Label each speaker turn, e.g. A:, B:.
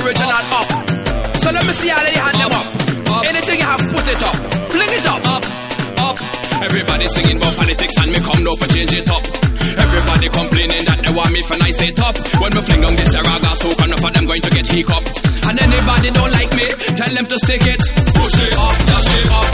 A: original up. So let me see how they hand them up. Anything you have, put it up. Fling it up. Up. Everybody singing about politics and me come down for change it up. Everybody complaining that they want me for nice it up. When me fling down this raga, so enough of them going to get hiccup. And anybody don't like me, tell them to stick it. Push it up, dash it up.